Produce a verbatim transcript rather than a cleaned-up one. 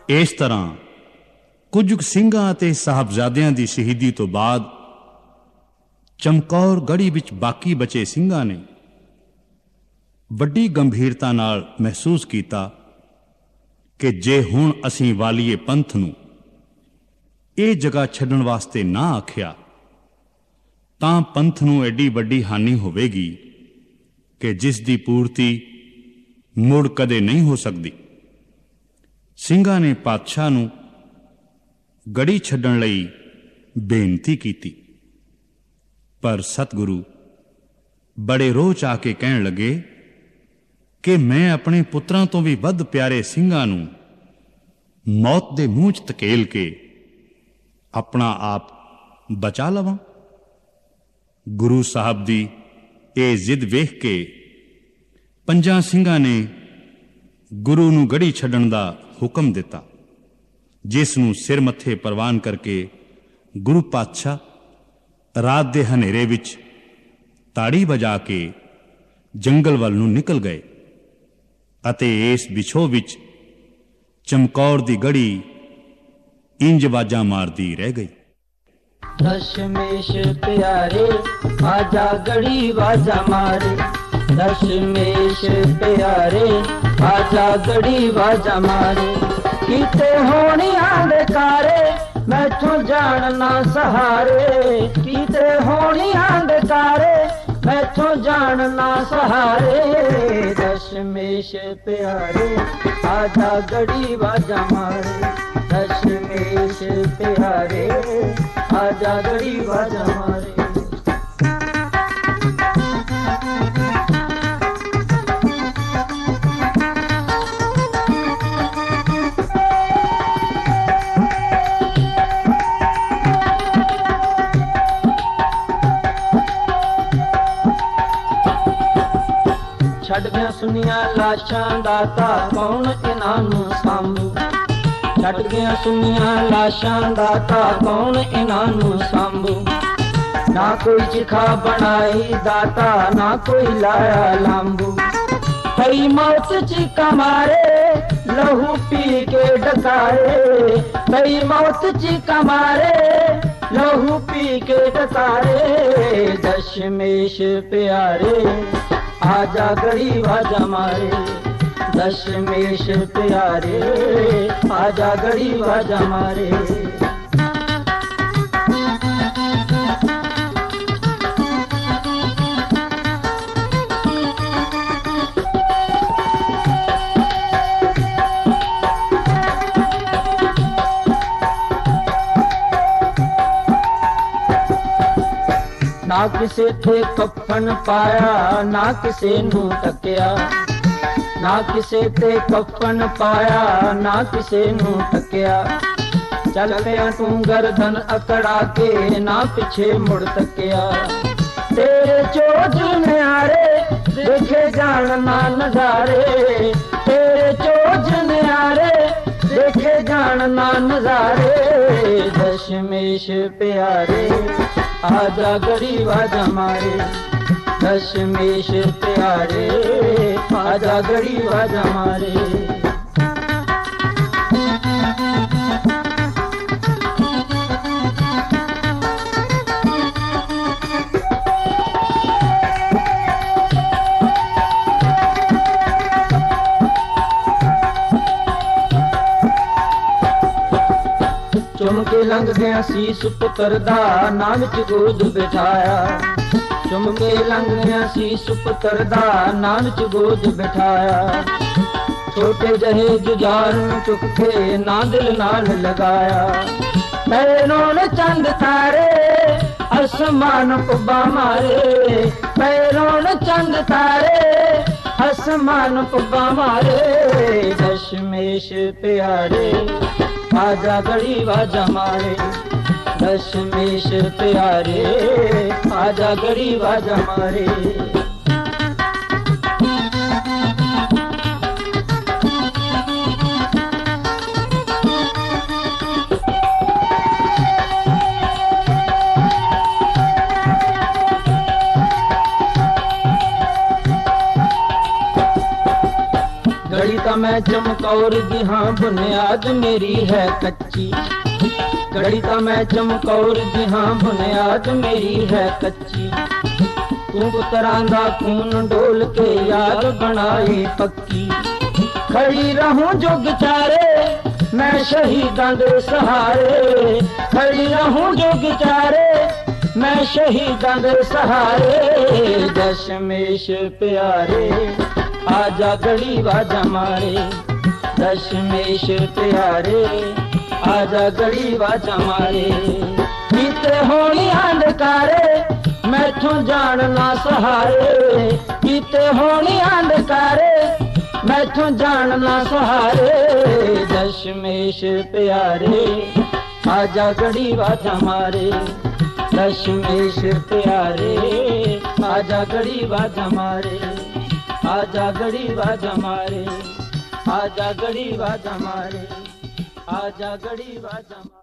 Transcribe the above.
ਇਸ ਤਰ੍ਹਾਂ ਕੁਝ ਸਿੰਘਾਂ ਅਤੇ ਸਾਹਿਬਜ਼ਾਦਿਆਂ ਦੀ ਸ਼ਹੀਦੀ ਤੋਂ ਬਾਅਦ ਚਮਕੌਰ ਗੜ੍ਹੀ ਵਿੱਚ ਬਾਕੀ ਬਚੇ ਸਿੰਘਾਂ ਨੇ ਵੱਡੀ ਗੰਭੀਰਤਾ ਨਾਲ ਮਹਿਸੂਸ ਕੀਤਾ ਕਿ ਜੇ ਹੁਣ ਅਸੀਂ ਵਾਲੀਏ ਪੰਥ ਨੂੰ ਇਹ ਜਗ੍ਹਾ ਛੱਡਣ ਵਾਸਤੇ ਨਾ ਆਖਿਆ ਤਾਂ ਪੰਥ ਨੂੰ ਐਡੀ ਵੱਡੀ ਹਾਨੀ ਹੋਵੇਗੀ ਕਿ ਜਿਸ ਦੀ ਪੂਰਤੀ ਮੁੜ ਕਦੇ ਨਹੀਂ ਹੋ ਸਕਦੀ। ਸਿੰਘਾਂ ਨੇ ਪਾਤਸ਼ਾਹ ਨੂੰ ਗੜ੍ਹੀ ਛੱਡਣ ਲਈ ਬੇਨਤੀ ਕੀਤੀ, ਪਰ ਸਤਿਗੁਰੂ ਬੜੇ ਰੋਹ 'ਚ ਆ ਕੇ ਕਹਿਣ ਲੱਗੇ ਕਿ ਮੈਂ ਆਪਣੇ ਪੁੱਤਰਾਂ ਤੋਂ ਵੀ ਵੱਧ ਪਿਆਰੇ ਸਿੰਘਾਂ ਨੂੰ ਮੌਤ ਦੇ ਮੂੰਹ 'ਚ ਧਕੇਲ ਕੇ ਆਪਣਾ ਆਪ ਬਚਾ ਲਵਾਂ। ਗੁਰੂ ਸਾਹਿਬ ਦੀ ਇਹ ਜ਼ਿੱਦ ਵੇਖ ਕੇ ਪੰਜਾਂ ਸਿੰਘਾਂ ਨੇ ਗੁਰੂ ਨੂੰ ਗੜ੍ਹੀ ਛੱਡਣ ਦਾ ਹੁਕਮ ਦਿੱਤਾ, ਜਿਸ ਨੂੰ ਸਿਰ ਮੱਥੇ ਪ੍ਰਵਾਨ ਕਰਕੇ ਗੁਰੂ ਪਾਤਸ਼ਾਹ ਰਾਤ ਦੇ ਹਨੇਰੇ ਵਿੱਚ ਤਾੜੀ ਵਜਾ ਕੇ ਜੰਗਲ ਵੱਲ ਨੂੰ ਨਿਕਲ ਗਏ ਅਤੇ ਇਸ ਵਿਛੋਹ ਵਿੱਚ ਚਮਕੌਰ ਦੀ ਗੜ੍ਹੀ ਇੰਜ ਆਵਾਜ਼ਾਂ ਮਾਰਦੀ ਰਹਿ ਗਈ। ਦਸ਼ਮੇਸ਼ ਪਿਆਰੇ ਆਜਾ ਗੜ੍ਹੀ ਵਾਜਾ ਮਾਰੇ, ਦਸ਼ਮੇਸ਼ ਪਿਆਰੇ ਆਜਾ ਗੜ੍ਹੀ ਵਾਜਾ ਮਾਰੇ। ਕੀਤੇ ਹੋਣੀਆਂ ਦੇ ਕਾਰੇ ਮੈਥੋਂ ਜਾਣ ਨਾ ਸਹਾਰੇ, ਕੀਤੇ ਹੋਣੀਆਂ ਦੇ ਕਾਰੇ ਮੈਥੋਂ ਜਾਣ ਨਾ ਸਹਾਰੇ। ਦਸ਼ਮੇਸ਼ ਪਿਆਰੇ ਆਜਾ ਗੜ੍ਹੀ ਵਾਜਾ ਮਾਰੇ, ਦਸ਼ਮੇਸ਼ ਪਿਆਰੇ ਆਜਾ ਗੜ੍ਹੀ ਵਾਜਾ ਮਾਰੇ। ਛੱਡ ਗਿਆ ਸੁਨੀਆਂ ਲਾਸ਼ਾਂ ਦਾਤਾ ਕੌਣ ਇਹਨਾਂ ਨੂੰ ਸਾਂਭੂ, ਛੱਡ ਗਿਆ ਸੁਨੀਆਂ ਲਾਸ਼ਾਂ ਦਾਤਾ ਕੌਣ ਇਹਨਾਂ ਨੂੰ ਸਾਂਭੂ। ਨਾ ਕੋਈ ਚਿਖਾ ਬਣਾਈ ਦਾਤਾ ਨਾ ਕੋਈ ਲਾਇਆ ਲਾਂਬੂ। ਕਈ ਮੌਤ ਚੀਕਾਂ ਮਾਰੇ ਲਹੂ ਪੀ ਕੇ ਡਕਾਰੇ, ਕਈ ਮੌਤ ਚੀਕਾਂ ਮਾਰੇ ਲਹੂ ਪੀ ਕੇ ਡਕਾਰੇ। ਦਸ਼ਮੇਸ਼ ਪਿਆਰੇ ਆਜਾ ਗੜ੍ਹੀ ਵਾਜਾ ਮਾਰੇ, ਦਸ਼ਮੇਸ਼ ਪਿਆਰੇ ਆਜਾ ਗੜ੍ਹੀ ਵਾਜਾ ਮਾਰੇ। ਨਾ ਕਿਸੇ ਤੇ ਕਫਨ ਪਾਇਆ ਨਾ ਕਿਸੇ ਨੂੰ ਟਕਿਆ, ਨਾ ਕਿਸੇ ਤੇ ਕਫਨ ਪਾਇਆ ਨਾ ਕਿਸੇ ਨੂੰ ਟਕਿਆ। ਚੱਲ ਪਿਆ ਤੂੰ ਗਰਦਨ ਅਕੜਾ ਕੇ ਨਾ ਪਿੱਛੇ ਮੁੜ ਤੱਕਿਆ। ਤੇਰੇ ਚੋਜ ਨਿਆਰੇ ਦੇਖੇ ਜਾਣ ਨਾ ਨਜ਼ਾਰੇ, ਤੇਰੇ ਚੋਜ ਨਿਆਰੇ ਦੇਖੇ ਜਾਣ ਨਾ ਨਜ਼ਾਰੇ। ਦਸ਼ਮੇਸ਼ ਪਿਆਰੇ ਆਜਾ ਗੜ੍ਹੀ ਵਾਜਾ ਮਾਰੇ, ਦਸ਼ਮੇਸ਼ ਪਿਆਰੇ ਆਜਾ ਗੜ੍ਹੀ ਵਾਜਾ ਮਾਰੇ। ਚੁੰਮ ਕੇ ਲੰਘ ਗਿਆ ਸੀਸ ਪੁੱਤਰ ਦਾ ਨਾ ਵਿੱਚ ਗੋਦ ਬਿਠਾਇਆ, ਚੁੰਮ ਕੇ ਲੰਘ ਗਿਆ ਸੀਸ ਪੁੱਤਰ ਦਾ ਨਾ ਵਿੱਚ ਗੋਦ ਬਿਠਾਇਆ। ਛੋਟੇ ਜਿਹੇ ਜੁਝਾਰ ਨੂੰ ਚੁੱਕ ਕੇ ਨਾ ਦਿਲ ਨਾਲ ਲਗਾਇਆ। ਪੈਰੋਂ ਚੰਦ ਤਾਰੇ ਅਸਮਾਨ ਪੁੱਬਾ ਮਾਰੇ, ਪੈਰੋਂ ਚੰਦ ਤਾਰੇ ਅਸਮਾਨ ਪੁੱਬਾ ਮਾਰੇ। ਦਸ਼ਮੇਸ਼ ਪਿਆਰੇ ਆਜਾ ਗੜ੍ਹੀ ਵਾਜਾ ਮਾਰੇ, ਦਸ਼ਮੇਸ਼ ਪਿਆਰੇ ਆਜਾ ਗੜ੍ਹੀ ਵਾਜਾ ਮਾਰੇ। मैं चमकौर दी हाँ बुनियाद मेरी है कच्ची, घड़ी ता मैं चमकौर दी हाँ बुनियाद मेरी है कच्ची। तू पुत्रां दा खून डोल के याद बनाई पक्की, खड़ी रहूं जुग चारे मैं शहीदां दे सहारे, खड़ी रहूं जुग चारे मैं शहीदां दे सहारे। दशमेश प्यारे आजा घड़ी वाजा मारे, दशमेश प्यारे आजा घड़ी वाजा मारे। कीते होनी अंधकारे मैथों जानना सहारे, कीते होनी अंधकारे मैथों जानना सहारे। दशमेश प्यारे आजा घड़ी वाजा मारे, दशमेश प्यारे आजा घड़ी वाजा मारे, आजा घड़ी वाजा मारे, आजा घड़ी वाजा मारे, आजा घड़ी वाजा मारे।